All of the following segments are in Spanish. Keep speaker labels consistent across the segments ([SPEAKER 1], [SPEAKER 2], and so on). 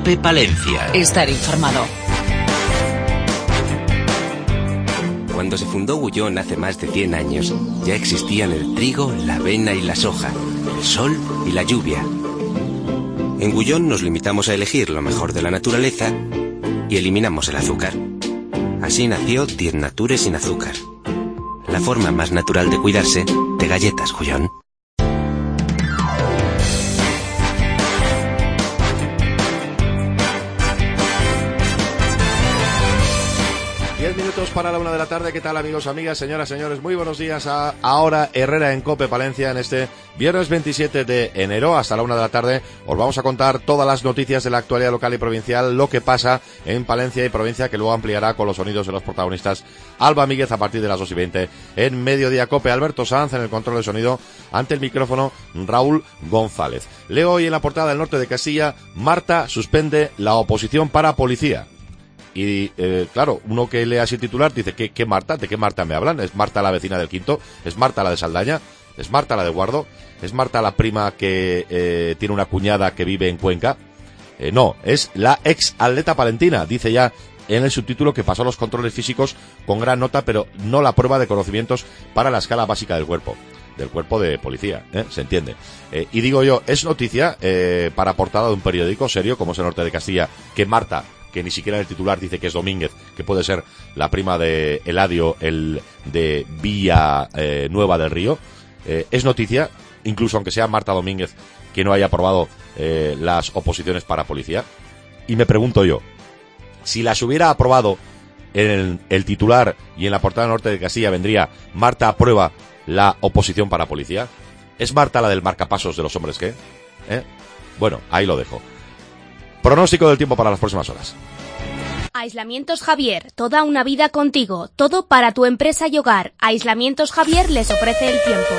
[SPEAKER 1] COPE Palencia.
[SPEAKER 2] Estar informado.
[SPEAKER 3] Cuando se fundó Gullón hace más de 100 años, ya existían el trigo, la avena y la soja, el sol y la lluvia. En Gullón nos limitamos a elegir lo mejor de la naturaleza y eliminamos el azúcar. Así nació 10 Nature sin azúcar. La forma más natural de cuidarse de galletas Gullón.
[SPEAKER 4] Minutos para la 1 de la tarde. ¿Qué tal, amigos, amigas, señoras, señores? Muy buenos días a Ahora Herrera en COPE Palencia en este viernes 27 de enero. Hasta la 1 de la tarde os vamos a contar todas las noticias de la actualidad local y provincial, lo que pasa en Palencia y provincia, que luego ampliará con los sonidos de los protagonistas Alba Míguez a partir de las 2:20 en Mediodía COPE. Alberto Sanz en el control de sonido, ante el micrófono Raúl González. Leo hoy en la portada del Norte de Castilla: Marta suspende la oposición para policía. Y claro, uno que lee así el titular dice, ¿qué Marta? ¿De qué Marta me hablan? ¿Es Marta la vecina del Quinto? ¿Es Marta la de Saldaña? ¿Es Marta la de Guardo? ¿Es Marta la prima que tiene una cuñada que vive en Cuenca? No, es la ex atleta palentina. Dice ya en el subtítulo que pasó los controles físicos con gran nota, pero no la prueba de conocimientos para la escala básica del cuerpo de policía, se entiende. Y digo yo, es noticia para portada de un periódico serio como es el Norte de Castilla, que Marta, que ni siquiera en el titular dice que es Domínguez, que puede ser la prima de Eladio, el de Villa Nueva del Río, es noticia, incluso aunque sea Marta Domínguez, que no haya aprobado las oposiciones para policía. Y me pregunto yo, si las hubiera aprobado en el titular y en la portada Norte de Castilla vendría Marta aprueba la oposición para policía, ¿es Marta la del marcapasos de los hombres qué? Bueno, ahí lo dejo. Pronóstico del tiempo para las próximas horas.
[SPEAKER 5] Aislamientos Javier, toda una vida contigo, todo para tu empresa y hogar. Aislamientos Javier les ofrece el tiempo.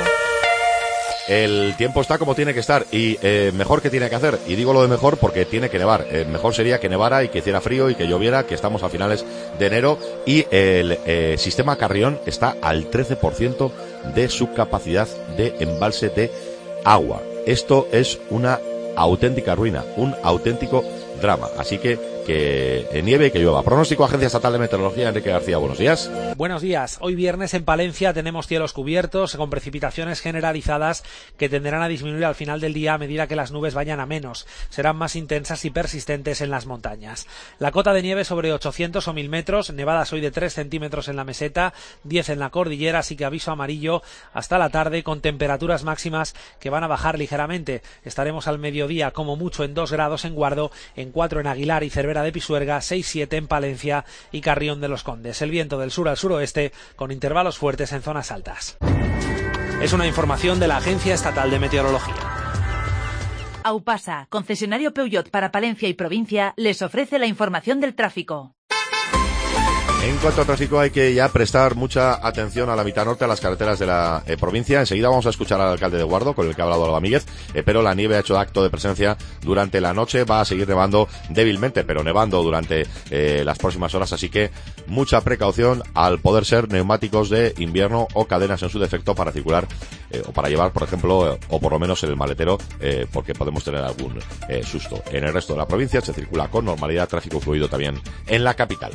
[SPEAKER 4] El tiempo está como tiene que estar y mejor que tiene que hacer. Y digo lo de mejor porque tiene que nevar. Mejor sería que nevara y que hiciera frío y que lloviera, que estamos a finales de enero. Y el sistema Carrión está al 13% de su capacidad de embalse de agua. Esto es una auténtica ruina, un auténtico drama. Así que nieve y que llueva. Pronóstico Agencia Estatal de Meteorología, Enrique García, buenos días.
[SPEAKER 6] Buenos días. Hoy viernes en Palencia tenemos cielos cubiertos con precipitaciones generalizadas que tenderán a disminuir al final del día a medida que las nubes vayan a menos. Serán más intensas y persistentes en las montañas. La cota de nieve sobre 800 o 1000 metros, nevadas hoy de 3 centímetros en la meseta, 10 en la cordillera, así que aviso amarillo hasta la tarde con temperaturas máximas que van a bajar ligeramente. Estaremos al mediodía como mucho en 2 grados en Guardo, en 4 en Aguilar y Cervera de Pisuerga, 6-7 en Palencia y Carrión de los Condes. El viento del sur al suroeste con intervalos fuertes en zonas altas. Es una información de la Agencia Estatal de Meteorología.
[SPEAKER 2] Aupasa, concesionario Peugeot para Palencia y provincia, les ofrece la información del tráfico.
[SPEAKER 4] En cuanto a tráfico, hay que ya prestar mucha atención a la mitad norte, a las carreteras de la provincia. Enseguida vamos a escuchar al alcalde de Guardo, con el que ha hablado Alba Míguez, pero la nieve ha hecho acto de presencia durante la noche. Va a seguir nevando débilmente, pero nevando durante las próximas horas, así que mucha precaución al poder ser neumáticos de invierno o cadenas en su defecto para circular o para llevar, por ejemplo, o por lo menos en el maletero, porque podemos tener algún susto. En el resto de la provincia se circula con normalidad, tráfico fluido también en la capital.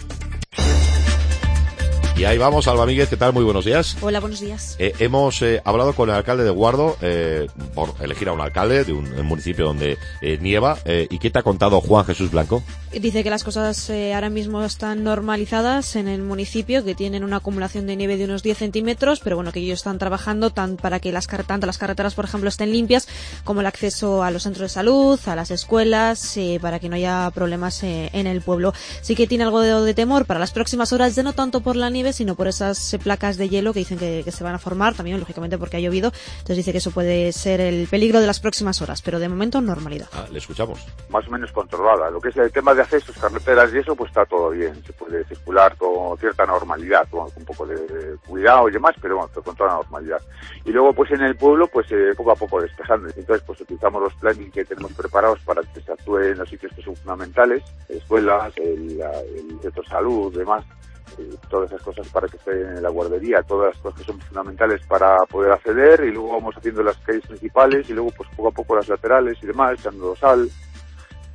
[SPEAKER 4] Y ahí vamos, Alba Míguez, ¿qué tal? Muy buenos días.
[SPEAKER 7] Hola, buenos días.
[SPEAKER 4] Hemos hablado con el alcalde de Guardo por elegir a un alcalde de un municipio donde nieva. ¿Y qué te ha contado Juan Jesús Blanco?
[SPEAKER 7] Dice que las cosas ahora mismo están normalizadas en el municipio, que tienen una acumulación de nieve de unos 10 centímetros, pero bueno, que ellos están trabajando para que tanto las carreteras, por ejemplo, estén limpias, como el acceso a los centros de salud, a las escuelas, para que no haya problemas en el pueblo. Sí que tiene algo de temor para las próximas horas, no tanto por la nieve, sino por esas placas de hielo que dicen que se van a formar, también lógicamente porque ha llovido. Entonces dice que eso puede ser el peligro de las próximas horas, pero de momento normalidad.
[SPEAKER 4] Le escuchamos.
[SPEAKER 8] Más o menos controlada. Lo que es el tema de accesos, carreteras y eso, pues está todo bien. Se puede circular con cierta normalidad, con un poco de cuidado y demás, pero bueno, con toda normalidad. Y luego pues en el pueblo, pues poco a poco despejando. Entonces pues utilizamos los planning que tenemos preparados para que se actúe en los sitios que son fundamentales, escuelas, el centro de salud, demás. Todas esas cosas para que esté en la guardería, todas las cosas que son fundamentales para poder acceder, y luego vamos haciendo las calles principales y luego pues poco a poco las laterales y demás, echando sal,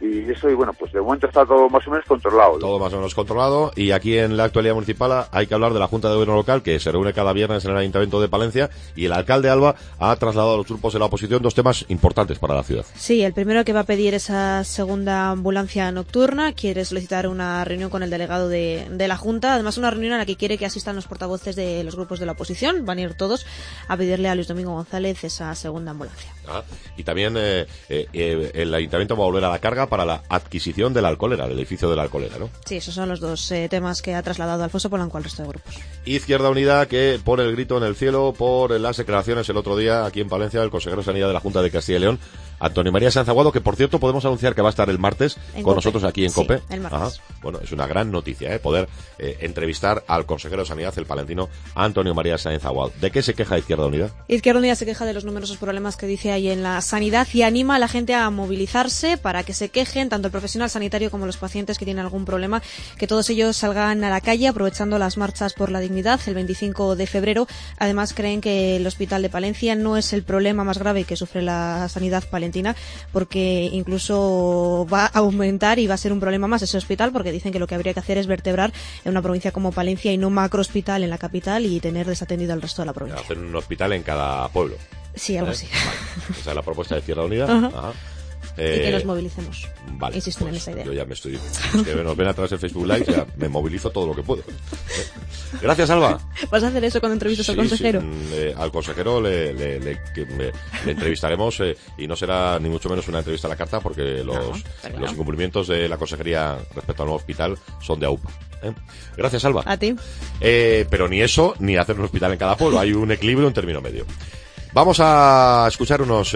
[SPEAKER 8] y eso, y bueno, pues de momento está todo más o menos controlado.
[SPEAKER 4] Todo más o menos controlado, y aquí en la actualidad municipal hay que hablar de la Junta de Gobierno Local, que se reúne cada viernes en el Ayuntamiento de Palencia, y el alcalde Alba ha trasladado a los grupos de la oposición 2 temas importantes para la ciudad.
[SPEAKER 7] Sí, el primero, que va a pedir esa segunda ambulancia nocturna, quiere solicitar una reunión con el delegado de la Junta, además una reunión a la que quiere que asistan los portavoces de los grupos de la oposición, van a ir todos a pedirle a Luis Domingo González esa segunda ambulancia.
[SPEAKER 4] Y también el Ayuntamiento va a volver a la carga para la adquisición de la Alcolera, del edificio de la Alcolera, ¿no?
[SPEAKER 7] Sí, esos son los 2 temas que ha trasladado Alfonso Polanco al resto de grupos.
[SPEAKER 4] Izquierda Unida, que pone el grito en el cielo por las declaraciones el otro día aquí en Palencia del consejero de Sanidad de la Junta de Castilla y León, Antonio María Sáenz Aguado, que por cierto podemos anunciar que va a estar el martes con nosotros aquí en COPE.
[SPEAKER 7] El martes.
[SPEAKER 4] Bueno, es una gran noticia, poder entrevistar al consejero de Sanidad, el palentino Antonio María Sáenz Aguado. ¿De qué se queja Izquierda Unida?
[SPEAKER 7] Izquierda Unida se queja de los numerosos problemas que dice hay en la sanidad y anima a la gente a movilizarse para que se quejen, tanto el profesional sanitario como los pacientes que tienen algún problema, que todos ellos salgan a la calle aprovechando las marchas por la dignidad el 25 de febrero. Además, creen que el Hospital de Palencia no es el problema más grave que sufre la sanidad palentina, porque incluso va a aumentar y va a ser un problema más ese hospital, porque dicen que lo que habría que hacer es vertebrar en una provincia como Palencia y no macrohospital en la capital y tener desatendido al resto de la provincia.
[SPEAKER 4] Hacer un hospital en cada pueblo.
[SPEAKER 7] Sí, algo así.
[SPEAKER 4] Vale. Esa es la propuesta de Izquierda Unida.
[SPEAKER 7] Ajá. Y que nos movilicemos.
[SPEAKER 4] Vale,
[SPEAKER 7] insisten
[SPEAKER 4] pues
[SPEAKER 7] en esa idea.
[SPEAKER 4] Yo ya me estoy... Los que nos ven a través del Facebook Live, ya me movilizo todo lo que puedo. Gracias, Alba.
[SPEAKER 7] ¿Vas a hacer eso cuando entrevistas al consejero?
[SPEAKER 4] Sí, al consejero le entrevistaremos, y no será ni mucho menos una entrevista a la carta, porque los incumplimientos de la consejería respecto al nuevo hospital son de AUPA. Gracias, Alba.
[SPEAKER 7] A ti.
[SPEAKER 4] Pero ni eso, ni hacer un hospital en cada pueblo. Hay un equilibrio, un término medio. Vamos a escuchar unos,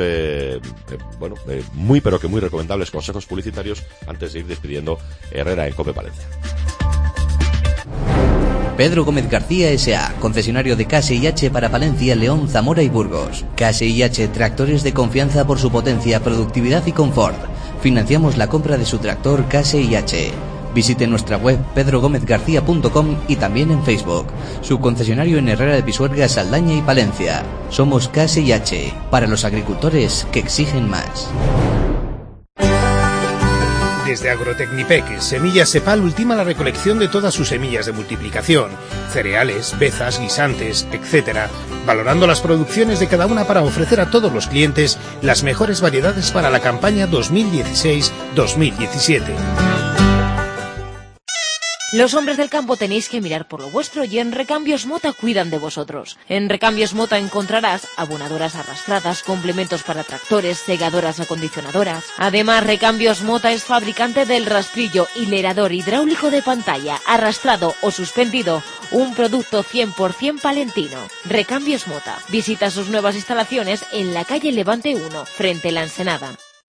[SPEAKER 4] muy pero que muy recomendables consejos publicitarios antes de ir despidiendo Herrera en COPE Palencia.
[SPEAKER 1] Pedro Gómez García S.A., concesionario de KSIH para Palencia, León, Zamora y Burgos. KSIH, tractores de confianza por su potencia, productividad y confort. Financiamos la compra de su tractor KSIH. Visite nuestra web pedrogomezgarcia.com y también en Facebook. Su concesionario en Herrera de Pisuerga, Saldaña y Palencia. Somos KSIH, para los agricultores que exigen más.
[SPEAKER 9] Desde Agrotecnipec, Semillas Sepal ultima la recolección de todas sus semillas de multiplicación, cereales, bezas, guisantes, etc., valorando las producciones de cada una para ofrecer a todos los clientes las mejores variedades para la campaña 2016-2017.
[SPEAKER 10] Los hombres del campo tenéis que mirar por lo vuestro y en Recambios Mota cuidan de vosotros. En Recambios Mota encontrarás abonadoras arrastradas, complementos para tractores, segadoras acondicionadoras. Además, Recambios Mota es fabricante del rastrillo hilerador hidráulico de pantalla, arrastrado o suspendido, un producto 100% palentino. Recambios Mota. Visita sus nuevas instalaciones en la calle Levante 1, frente a la Ensenada.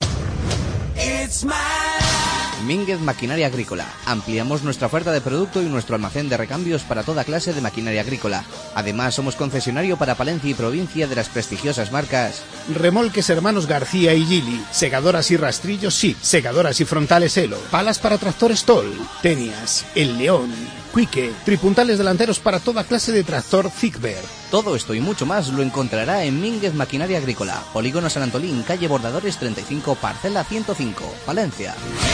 [SPEAKER 1] Mínguez Maquinaria Agrícola. Ampliamos nuestra oferta de producto y nuestro almacén de recambios para toda clase de maquinaria agrícola. Además, somos concesionario para Palencia y provincia de las prestigiosas marcas
[SPEAKER 9] Remolques Hermanos García y Gili, segadoras y rastrillos sí, segadoras y frontales Elo, palas para tractores Toll, Tenias, El León, Quique, tripuntales delanteros para toda clase de tractor Zigbert.
[SPEAKER 1] Todo esto y mucho más lo encontrará en Mínguez Maquinaria Agrícola, Polígono San Antolín, calle Bordadores 35, parcela 105, Palencia.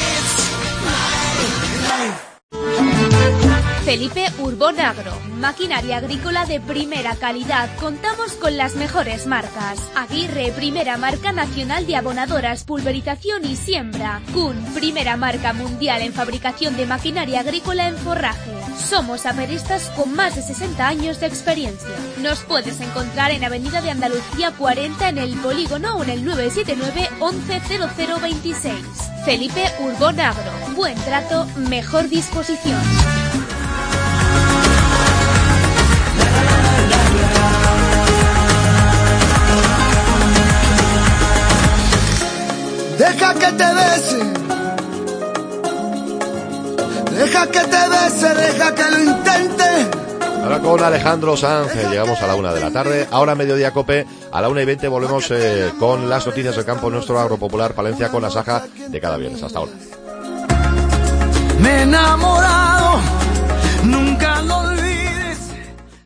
[SPEAKER 5] Felipe Urbón Agro, maquinaria agrícola de primera calidad. Contamos con las mejores marcas. Aguirre, primera marca nacional de abonadoras, pulverización y siembra. Kuhn, primera marca mundial en fabricación de maquinaria agrícola en forraje. Somos averistas con más de 60 años de experiencia. Nos puedes encontrar en Avenida de Andalucía 40 en el Polígono o en el 979 110026. Felipe Urbón Agro. Buen trato, mejor disposición.
[SPEAKER 11] Deja que te bese, deja que te bese, deja que lo intente.
[SPEAKER 4] Ahora con Alejandro Sanz llegamos a la 1 de la tarde. Ahora mediodía COPE, a la 1:20 volvemos con las noticias del campo, nuestro agropopular Palencia con la Saja de cada viernes. Hasta ahora.
[SPEAKER 11] Me he enamorado, nunca lo olvidé.